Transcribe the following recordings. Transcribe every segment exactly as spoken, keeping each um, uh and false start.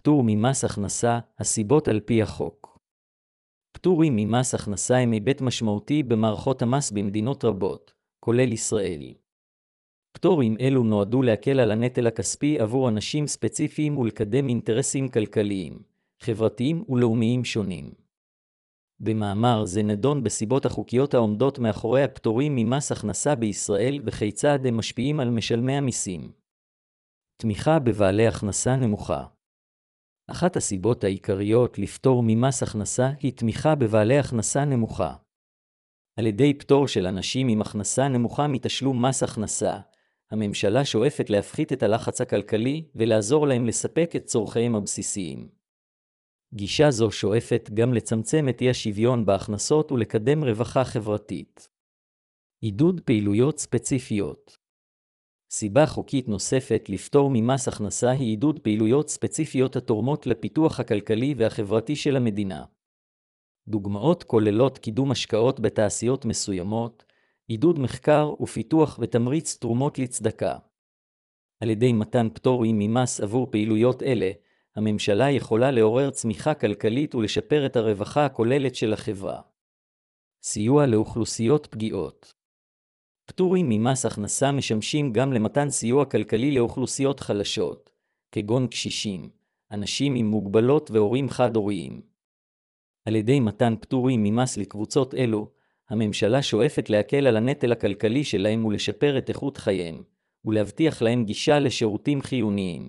פטור ממס הכנסה, הסיבות על פי החוק. פטורים ממס הכנסה הם היבט משמעותי במערכות המס במדינות רבות, כולל ישראל. פטורים אלו נועדו להקל על הנטל הכספי עבור אנשים ספציפיים ולקדם אינטרסים כלכליים, חברתיים ולאומיים שונים. במאמר זה נדון בסיבות החוקיות העומדות מאחורי הפטורים ממס הכנסה בישראל וכיצד הם משפיעים על משלמי המיסים. תמיכה בבעלי הכנסה נמוכה. אחת הסיבות העיקריות לפטור ממס הכנסה היא תמיכה בבעלי הכנסה נמוכה. על ידי פטור של אנשים עם הכנסה נמוכה מתשלום מס הכנסה, הממשלה שואפת להפחית את הלחץ הכלכלי ולעזור להם לספק את צורכיהם הבסיסיים. גישה זו שואפת גם לצמצם את אי-השוויון בהכנסות ולקדם רווחה חברתית. עידוד פעילויות ספציפיות. סיבה חוקית נוספת לפטור ממס הכנסה היא עידוד פעילויות ספציפיות התורמות לפיתוח הכלכלי והחברתי של המדינה. דוגמאות כוללות קידום השקעות בתעשיות מסוימות, עידוד מחקר ופיתוח ותמריץ תרומות לצדקה. על ידי מתן פטורים ממס עבור פעילויות אלה, הממשלה יכולה לעורר צמיחה כלכלית ולשפר את הרווחה הכוללת של החברה. סיוע לאוכלוסיות פגיעות. פטורים ממס הכנסה משמשים גם למתן סיוע כלכלי לאוכלוסיות חלשות, כגון קשישים, אנשים עם מוגבלות והורים חד-הוריים. על ידי מתן פטורים ממס לקבוצות אלו, הממשלה שואפת להקל על הנטל הכלכלי שלהם ולשפר את איכות חייהם, ולהבטיח להם גישה לשירותים חיוניים.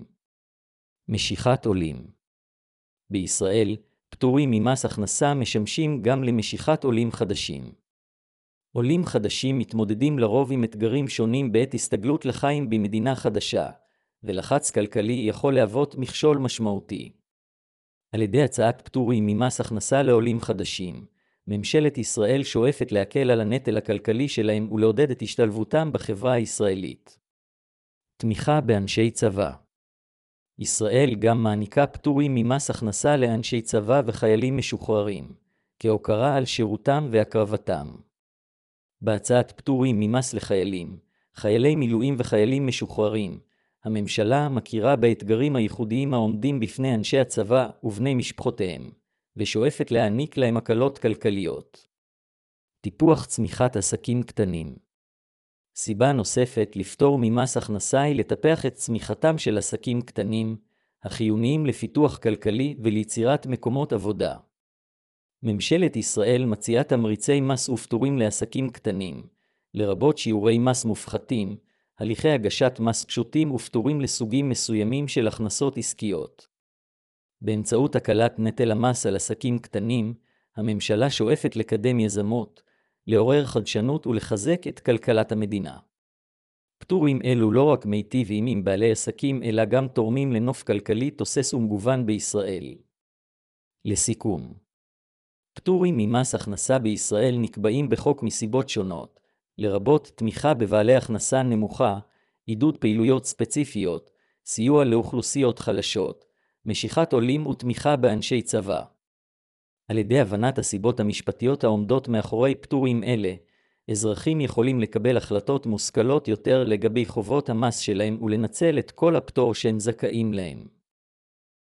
משיכת עולים. בישראל, פטורים ממס הכנסה משמשים גם למשיכת עולים חדשים. עולים חדשים מתמודדים לרוב עם אתגרים שונים בעת הסתגלות לחיים במדינה חדשה, ולחץ כלכלי יכול להוות מכשול משמעותי. על ידי הצעת פטורים ממס הכנסה לעולים חדשים, ממשלת ישראל שואפת להקל על הנטל הכלכלי שלהם ולעודד את השתלבותם בחברה הישראלית. תמיכה באנשי צבא. ישראל גם מעניקה פטורים ממס הכנסה לאנשי צבא וחיילים משוחררים, כהוקרה על שירותם והקרבתם. בהצעת פטורים ממס לחיילים, חיילי מילואים וחיילים משוחררים, הממשלה מכירה באתגרים הייחודיים העומדים בפני אנשי הצבא ובני משפחותיהם, ושואפת להעניק להם הקלות כלכליות. טיפוח צמיחת עסקים קטנים. סיבה נוספת לפטור ממס הכנסה היא לטפח את צמיחתם של עסקים קטנים, החיוניים לפיתוח כלכלי וליצירת מקומות עבודה. ממשלת ישראל מציעה תמריצי מס ופטורים לעסקים קטנים, לרבות שיעורי מס מופחתים, הליכי הגשת מס פשוטים ופטורים לסוגים מסוימים של הכנסות עסקיות. באמצעות הקלת נטל המס על עסקים קטנים, הממשלה שואפת לקדם יזמות, לעורר חדשנות ולחזק את כלכלת המדינה. פטורים אלו לא רק מיטיבים עם בעלי עסקים אלא גם תורמים לנוף כלכלי תוסס ומגוון בישראל. לסיכום, פטורים ממס הכנסה בישראל נקבעים בחוק מסיבות שונות, לרבות תמיכה בבעלי הכנסה נמוכה, עידוד פעילויות ספציפיות, סיוע לאוכלוסיות חלשות, משיכת עולים ותמיכה באנשי צבא. על ידי הבנת הסיבות המשפטיות העומדות מאחורי פטורים אלה, אזרחים יכולים לקבל החלטות מושכלות יותר לגבי חובות המס שלהם ולנצל את כל הפטור שהם זכאים להם.